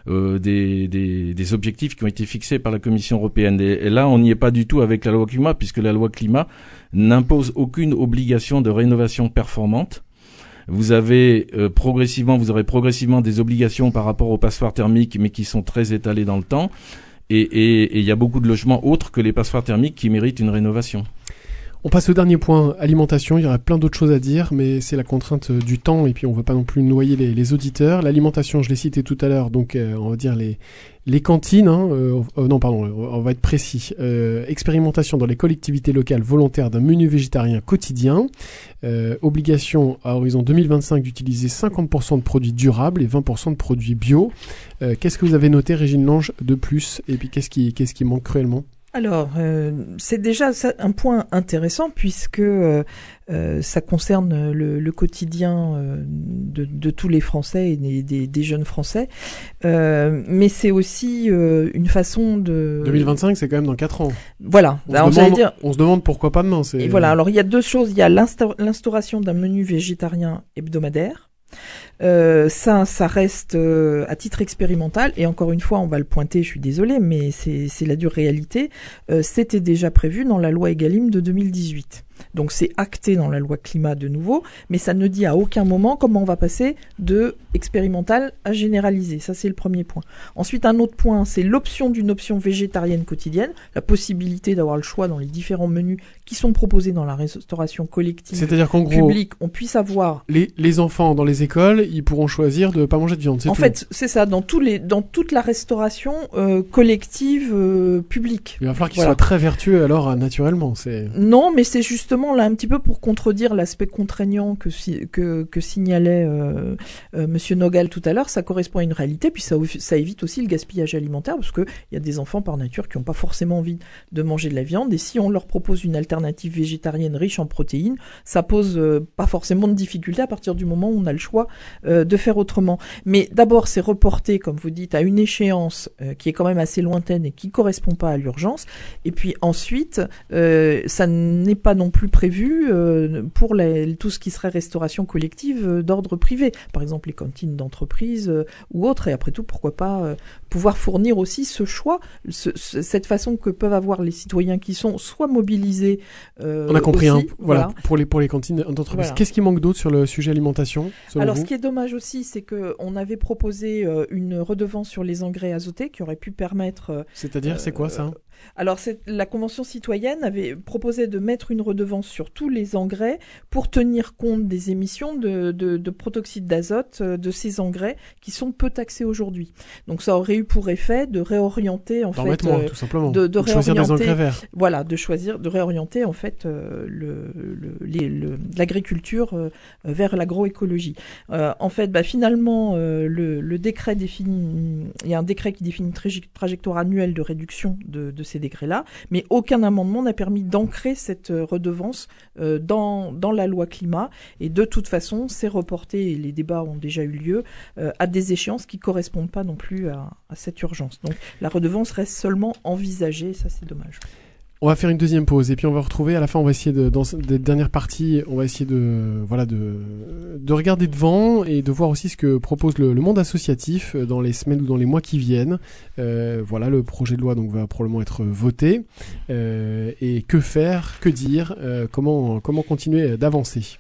des objectifs qui ont été fixés par la Commission européenne. Et là, on n'y est pas du tout avec la loi climat, puisque la loi climat n'impose aucune obligation de rénovation performante. Vous aurez progressivement des obligations par rapport aux passoires thermiques, mais qui sont très étalées dans le temps. Et il y a beaucoup de logements autres que les passoires thermiques qui méritent une rénovation. On passe au dernier point, alimentation. Il y aurait plein d'autres choses à dire, mais c'est la contrainte du temps, et puis on ne veut pas non plus noyer les auditeurs. L'alimentation, je l'ai cité tout à l'heure, donc on va dire les cantines. Non, pardon, on va être précis. Expérimentation dans les collectivités locales volontaires d'un menu végétarien quotidien. Obligation à horizon 2025 d'utiliser 50% de produits durables et 20% de produits bio. Qu'est-ce que vous avez noté, Régine Lange, de plus? Et puis qu'est-ce qui manque cruellement? Alors, c'est déjà un point intéressant, puisque ça concerne le quotidien de tous les Français et des jeunes Français, mais c'est aussi une façon de... 2025, c'est quand même dans 4 ans. Voilà. On se demande pourquoi pas demain. Et voilà, alors il y a deux choses. Il y a l'instauration d'un menu végétarien hebdomadaire, Ça reste à titre expérimental, et encore une fois, on va le pointer, je suis désolée, mais c'est la dure réalité. C'était déjà prévu dans la loi Egalim de 2018. Donc c'est acté dans la loi climat de nouveau, mais ça ne dit à aucun moment comment on va passer de expérimental à généralisé. Ça, c'est le premier point. Ensuite, un autre point, c'est l'option d'une option végétarienne quotidienne, la possibilité d'avoir le choix dans les différents menus qui sont proposés dans la restauration collective. C'est-à-dire qu'en gros, publique, on puisse avoir les enfants dans les écoles, ils pourront choisir de pas manger de viande. En fait, c'est ça, dans toute la restauration collective publique. Il va falloir qu'ils soient très vertueux alors naturellement. Non, mais c'est justement là un petit peu pour contredire l'aspect contraignant que signalait Monsieur Nogal tout à l'heure. Ça correspond à une réalité, puis ça évite aussi le gaspillage alimentaire, parce que il y a des enfants par nature qui n'ont pas forcément envie de manger de la viande, et si on leur propose une alternative végétarienne riche en protéines, ça pose pas forcément de difficulté à partir du moment où on a le choix de faire autrement. Mais d'abord, c'est reporté, comme vous dites, à une échéance qui est quand même assez lointaine et qui correspond pas à l'urgence. Et puis ensuite, ça n'est pas non plus prévu pour tout ce qui serait restauration collective d'ordre privé. Par exemple, les cantines d'entreprise ou autres. Et après tout, pourquoi pas pouvoir fournir aussi ce choix, cette façon que peuvent avoir les citoyens qui sont soit mobilisés. On a compris, aussi, voilà. Pour les cantines d'entreprise. Voilà. Qu'est-ce qui manque d'autre sur le sujet alimentation, Alors, vous ce qui est dommage aussi, c'est qu'on avait proposé une redevance sur les engrais azotés qui aurait pu permettre... C'est-à-dire, c'est quoi ça ? Alors, la Convention citoyenne avait proposé de mettre une redevance sur tous les engrais pour tenir compte des émissions de protoxyde d'azote de ces engrais qui sont peu taxés aujourd'hui. Donc, ça aurait eu pour effet de réorienter, en fait... mettre moins, tout simplement. De choisir des engrais verts. Voilà, de réorienter, en fait, l'agriculture vers l'agroécologie. En fait, finalement, le décret définit... Il y a un décret qui définit une trajectoire annuelle de réduction de ces décrets-là, mais aucun amendement n'a permis d'ancrer cette redevance dans la loi climat, et de toute façon, c'est reporté, et les débats ont déjà eu lieu, à des échéances qui correspondent pas non plus à cette urgence. Donc la redevance reste seulement envisagée, ça c'est dommage. On va faire une deuxième pause et puis on va retrouver à la fin, on va essayer dans des dernières parties, on va essayer de regarder devant et de voir aussi ce que propose le monde associatif dans les semaines ou dans les mois qui viennent. Le projet de loi donc va probablement être voté et que faire, que dire, comment continuer d'avancer.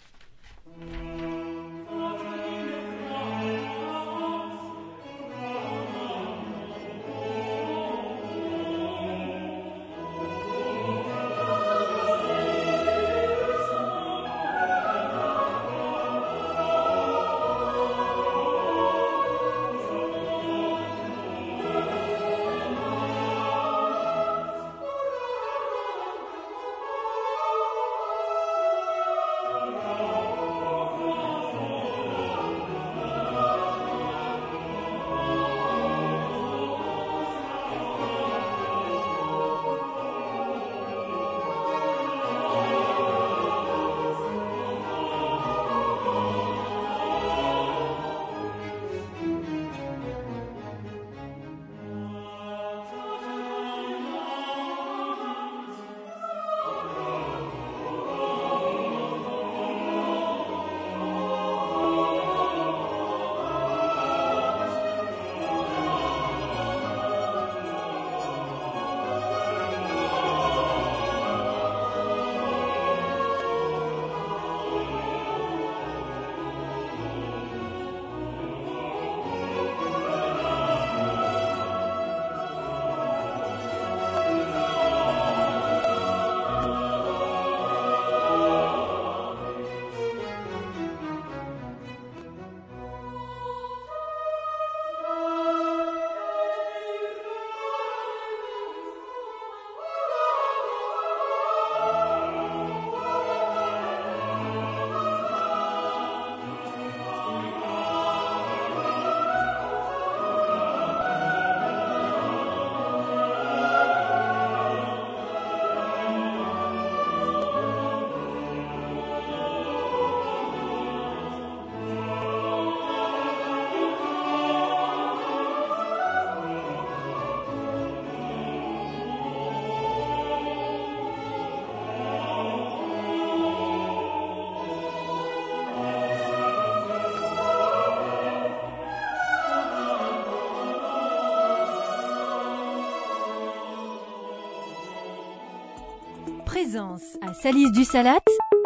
Présence à Salis-du-Salat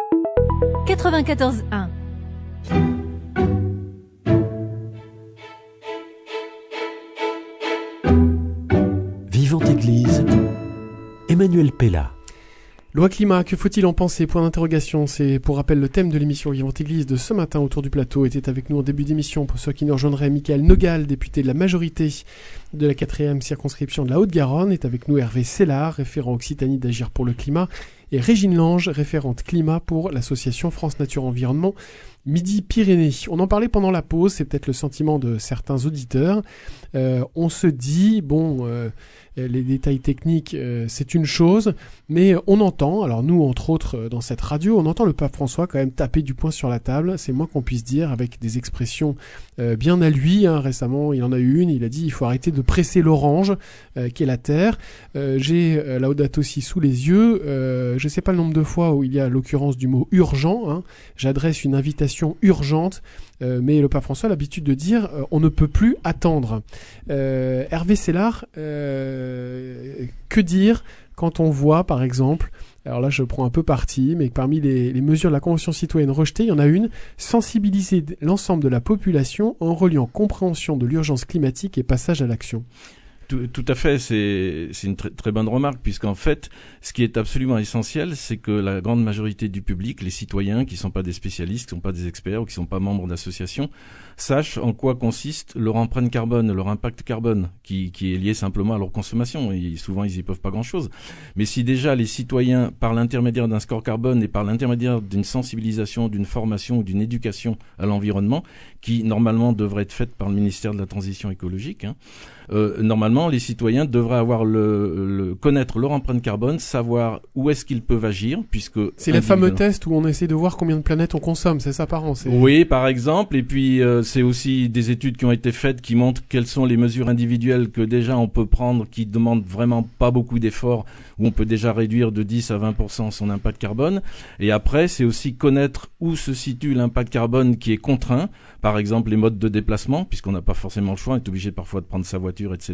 94.1. Vivante Église, Emmanuel Pella. Loi climat, que faut-il en penser? Point d'interrogation. C'est pour rappel le thème de l'émission Vivante Église de ce matin autour du plateau. Était avec nous en début d'émission, pour ceux qui nous rejoindraient, Michael Nogal, député de la majorité de la 4e circonscription de la Haute-Garonne. Est avec nous Hervé Sellard, référent Occitanie d'Agir pour le climat, et Régine Lange, référente climat pour l'association France Nature Environnement Midi-Pyrénées. On en parlait pendant la pause, c'est peut-être le sentiment de certains auditeurs. On se dit, les détails techniques, c'est une chose, mais on entend, alors nous entre autres dans cette radio, on entend le pape François quand même taper du poing sur la table, c'est moins qu'on puisse dire, avec des expressions bien à lui. Récemment, il en a eu une, il a dit il faut arrêter de presser l'orange qui est la terre. J'ai Laudato Si sous les yeux, je sais pas le nombre de fois où il y a l'occurrence du mot urgent, j'adresse une invitation urgente, mais le pape François a l'habitude de dire on ne peut plus attendre. Hervé Sellard, que dire quand on voit par exemple, alors là je prends un peu parti, mais parmi les mesures de la Convention citoyenne rejetées, il y en a une, sensibiliser l'ensemble de la population en reliant compréhension de l'urgence climatique et passage à l'action. Tout à fait, c'est une très bonne remarque, puisqu'en fait, ce qui est absolument essentiel, c'est que la grande majorité du public, les citoyens qui sont pas des spécialistes, qui sont pas des experts ou qui sont pas membres d'associations, sachent en quoi consiste leur empreinte carbone, leur impact carbone, qui est lié simplement à leur consommation. Et souvent, ils y peuvent pas grand-chose. Mais si déjà les citoyens, par l'intermédiaire d'un score carbone et par l'intermédiaire d'une sensibilisation, d'une formation ou d'une éducation à l'environnement, qui normalement devrait être faite par le ministère de la Transition écologique, normalement, les citoyens devraient avoir connaître leur empreinte carbone, savoir où est-ce qu'ils peuvent agir, puisque c'est les fameux tests où on essaie de voir combien de planètes on consomme, c'est ça par an. Oui, par exemple, et puis c'est aussi des études qui ont été faites qui montrent quelles sont les mesures individuelles que déjà on peut prendre, qui demandent vraiment pas beaucoup d'efforts, où on peut déjà réduire de 10 à 20% son impact carbone. Et après, c'est aussi connaître où se situe l'impact carbone qui est contraint. Par exemple, les modes de déplacement, puisqu'on n'a pas forcément le choix, on est obligé parfois de prendre sa voiture, etc.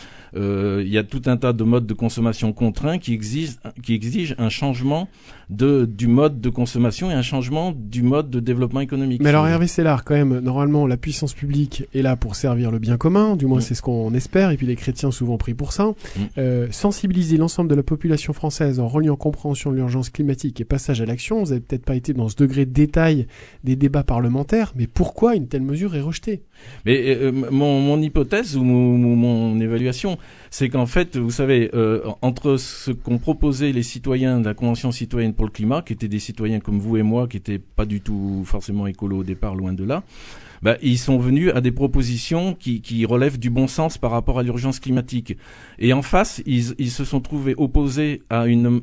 Il y a tout un tas de modes de consommation contraints qui exigent un changement du mode de consommation et un changement du mode de développement économique. Mais alors Hervé Sellard, quand même, normalement, la puissance publique est là pour servir le bien commun, du moins c'est ce qu'on espère, et puis les chrétiens souvent prient pour ça. Sensibiliser l'ensemble de la population française en reliant compréhension de l'urgence climatique et passage à l'action. Vous n'avez peut-être pas été dans ce degré de détail des débats parlementaires, mais pourquoi une telle mesure est rejetée? Mais mon hypothèse ou mon évaluation, c'est qu'en fait, vous savez, entre ce qu'ont proposé les citoyens de la Convention citoyenne pour le climat, qui étaient des citoyens comme vous et moi, qui étaient pas du tout forcément écolos au départ, loin de là, ils sont venus à des propositions qui relèvent du bon sens par rapport à l'urgence climatique. Et en face, ils se sont trouvés opposés à une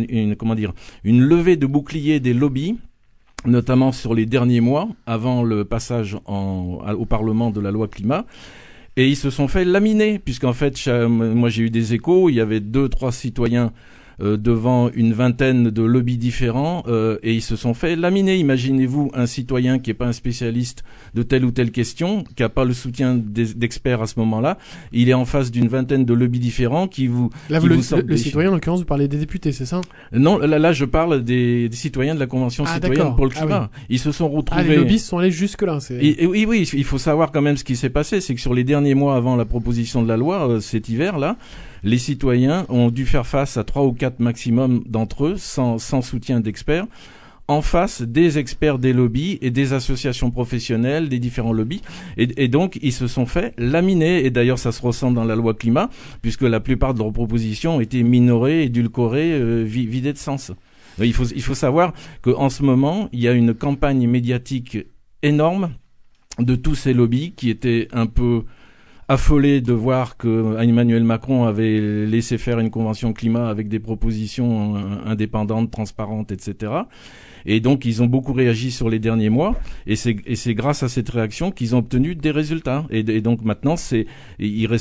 levée de bouclier des lobbies, notamment sur les derniers mois, avant le passage au Parlement de la loi climat. Et ils se sont fait laminer, puisqu'en fait, moi j'ai eu des échos, il y avait 2-3 citoyens devant une vingtaine de lobbies différents, et ils se sont fait laminer. Imaginez-vous un citoyen qui n'est pas un spécialiste de telle ou telle question, qui n'a pas le soutien d'experts à ce moment-là, il est en face d'une vingtaine de lobbies différents qui vous... Là, le citoyen, en l'occurrence, vous parlez des députés, c'est ça? Non, là je parle des citoyens de la Convention citoyenne pour le climat. Oui. Ils se sont retrouvés... les lobbyistes sont allés jusque-là. Oui, il faut savoir quand même ce qui s'est passé, c'est que sur les derniers mois avant la proposition de la loi, cet hiver-là, les citoyens ont dû faire face à 3 ou 4 maximum d'entre eux, sans soutien d'experts, en face des experts des lobbies et des associations professionnelles, des différents lobbies. Et donc, ils se sont fait laminer. Et d'ailleurs, ça se ressent dans la loi climat, puisque la plupart de leurs propositions ont été minorées, édulcorées, vidées de sens. Il faut savoir qu'en ce moment, il y a une campagne médiatique énorme de tous ces lobbies qui étaient un peu affolé de voir que Emmanuel Macron avait laissé faire une convention climat avec des propositions indépendantes, transparentes, etc. Et donc, ils ont beaucoup réagi sur les derniers mois. Et c'est grâce à cette réaction qu'ils ont obtenu des résultats. Et donc, maintenant, il reste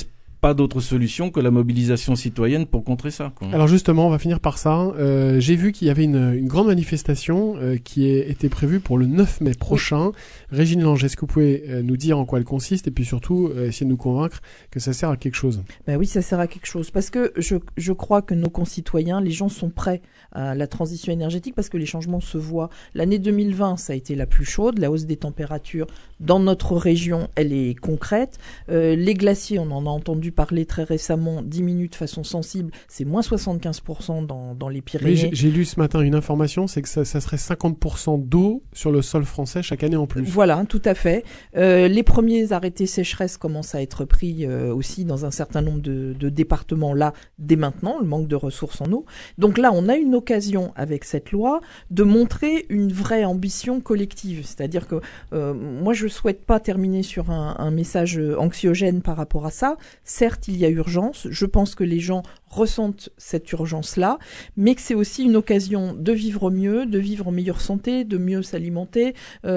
pas d'autre solution que la mobilisation citoyenne pour contrer ça, quoi. Alors justement, on va finir par ça. J'ai vu qu'il y avait une grande manifestation qui était prévue pour le 9 mai prochain. Régine Lange, est-ce que vous pouvez nous dire en quoi elle consiste et puis surtout essayer de nous convaincre que ça sert à quelque chose? Ben oui, ça sert à quelque chose parce que je crois que nos concitoyens, les gens sont prêts à la transition énergétique parce que les changements se voient. L'année 2020, ça a été la plus chaude. La hausse des températures dans notre région, elle est concrète. Les glaciers, on en a entendu parler très récemment, diminuent de façon sensible. C'est moins 75% dans les Pyrénées. Oui, j'ai lu ce matin une information, c'est que ça serait 50% d'eau sur le sol français chaque année en plus. Voilà, tout à fait. Les premiers arrêtés sécheresse commencent à être pris aussi dans un certain nombre de départements là dès maintenant, le manque de ressources en eau. Donc là, on a une occasion avec cette loi de montrer une vraie ambition collective. C'est-à-dire que moi, je souhaite pas terminer sur un message anxiogène par rapport à ça. Certes, il y a urgence. Je pense que les gens ressentent cette urgence-là, mais que c'est aussi une occasion de vivre mieux, de vivre en meilleure santé, de mieux s'alimenter,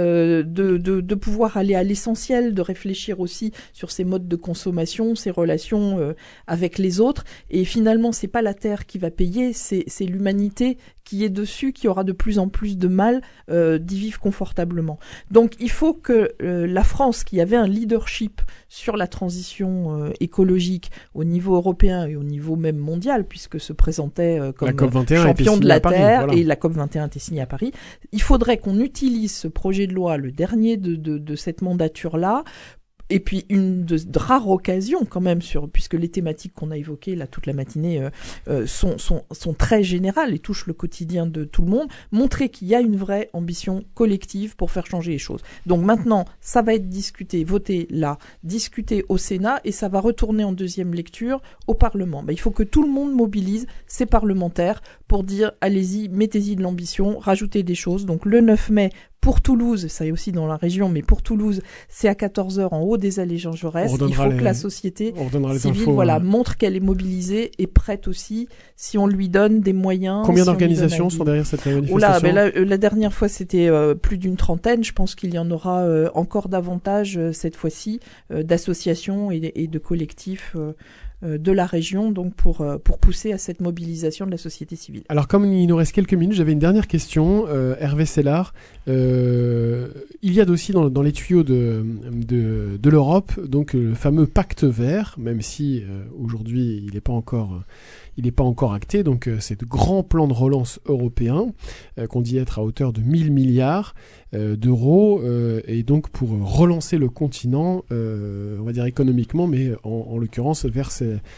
de pouvoir aller à l'essentiel, de réfléchir aussi sur ses modes de consommation, ses relations avec les autres. Et finalement, c'est pas la Terre qui va payer, c'est l'humanité qui est dessus, qui aura de plus en plus de mal d'y vivre confortablement. Donc il faut que la France, qui avait un leadership sur la transition écologique au niveau européen et au niveau même mondial, puisque se présentait comme champion de la Terre, voilà. Et la COP21 était signée à Paris, il faudrait qu'on utilise ce projet de loi, le dernier de cette mandature-là, et puis une de rares occasions quand même puisque les thématiques qu'on a évoquées là toute la matinée sont très générales et touchent le quotidien de tout le monde, montrer qu'il y a une vraie ambition collective pour faire changer les choses. Donc maintenant, ça va être discuté, voté là, discuté au Sénat et ça va retourner en deuxième lecture au Parlement. Il faut que tout le monde mobilise ses parlementaires pour dire allez-y, mettez-y de l'ambition, rajoutez des choses. Donc le 9 mai, pour Toulouse, ça est aussi dans la région, mais pour Toulouse, c'est à 14h en haut des allées Jean Jaurès. Il faut que la société civile montre qu'elle est mobilisée et prête aussi, si on lui donne des moyens. Combien d'organisations sont derrière cette manifestation ? La dernière fois, c'était plus d'une trentaine. Je pense qu'il y en aura encore davantage cette fois-ci, d'associations et de collectifs de la région, donc pour pousser à cette mobilisation de la société civile. Alors comme il nous reste quelques minutes, j'avais une dernière question. Hervé Sellard, il y a aussi dans les tuyaux de l'Europe donc le fameux pacte vert, même si aujourd'hui il n'est pas encore acté, donc c'est de grands plans de relance européens qu'on dit être à hauteur de 1000 milliards d'euros et donc pour relancer le continent, on va dire économiquement, mais en l'occurrence vers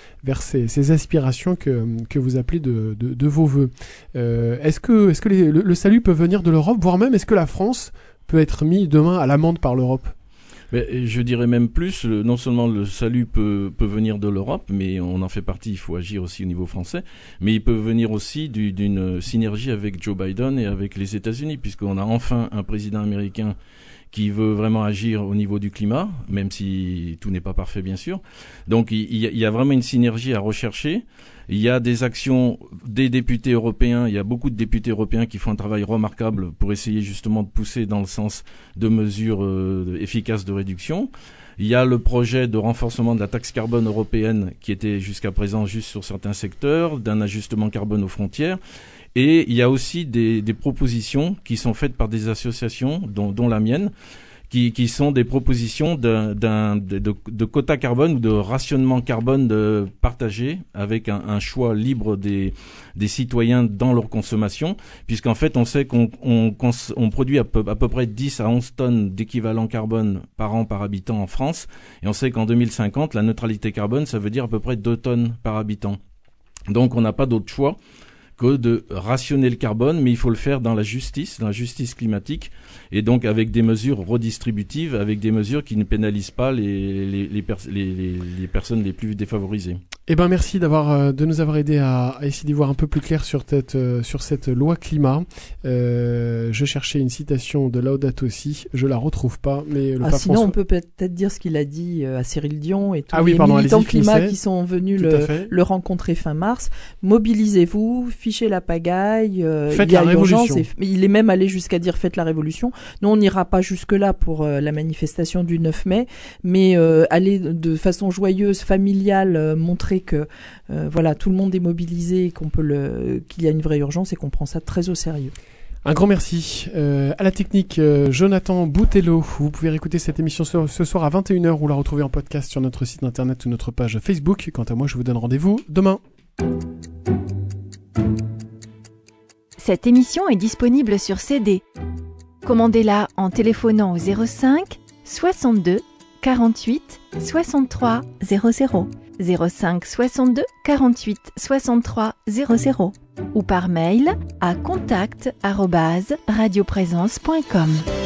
ces aspirations que vous appelez de vos vœux. Est-ce que le salut peut venir de l'Europe, voire même est-ce que la France peut être mis demain à l'amende par l'Europe ? Mais je dirais même plus, non seulement le salut peut venir de l'Europe, mais on en fait partie, il faut agir aussi au niveau français, mais il peut venir aussi d'une synergie avec Joe Biden et avec les États-Unis, puisqu'on a enfin un président américain qui veut vraiment agir au niveau du climat, même si tout n'est pas parfait bien sûr. Donc il y a vraiment une synergie à rechercher. Il y a des actions des députés européens, il y a beaucoup de députés européens qui font un travail remarquable pour essayer justement de pousser dans le sens de mesures efficaces de réduction. Il y a le projet de renforcement de la taxe carbone européenne qui était jusqu'à présent juste sur certains secteurs, d'un ajustement carbone aux frontières. Et il y a aussi des propositions qui sont faites par des associations, dont la mienne, qui sont des propositions de quotas carbone ou de rationnement carbone partagé avec un choix libre des citoyens dans leur consommation, puisqu'en fait on sait qu'on produit à peu près 10 à 11 tonnes d'équivalent carbone par an par habitant en France, et on sait qu'en 2050 la neutralité carbone ça veut dire à peu près 2 tonnes par habitant. Donc on n'a pas d'autre choix que de rationner le carbone, mais il faut le faire dans la justice climatique, et donc avec des mesures redistributives, avec des mesures qui ne pénalisent pas les personnes les plus défavorisées. Eh ben merci de nous avoir aidé à essayer d'y voir un peu plus clair sur cette loi climat. Je cherchais une citation de Laudato Si, je la retrouve pas, mais le pape sinon François... on peut peut-être dire ce qu'il a dit à Cyril Dion et tous les militants climat qui sont venus le rencontrer fin mars. Mobilisez-vous, fichez la pagaille, Faites il y a la urgence. révolution. Il est même allé jusqu'à dire faites la révolution. Nous, on n'ira pas jusque-là pour la manifestation du 9 mai, mais aller de façon joyeuse, familiale, montrer que voilà, tout le monde est mobilisé et qu'il y a une vraie urgence et qu'on prend ça très au sérieux. Un grand merci. À la technique, Jonathan Boutello. Vous pouvez réécouter cette émission ce soir à 21h ou la retrouver en podcast sur notre site internet ou notre page Facebook. Quant à moi, je vous donne rendez-vous demain. Cette émission est disponible sur CD. Commandez-la en téléphonant au 05 62 48 63 00. 05 62 48 63 00 ou par mail à contact@radioprésence.com.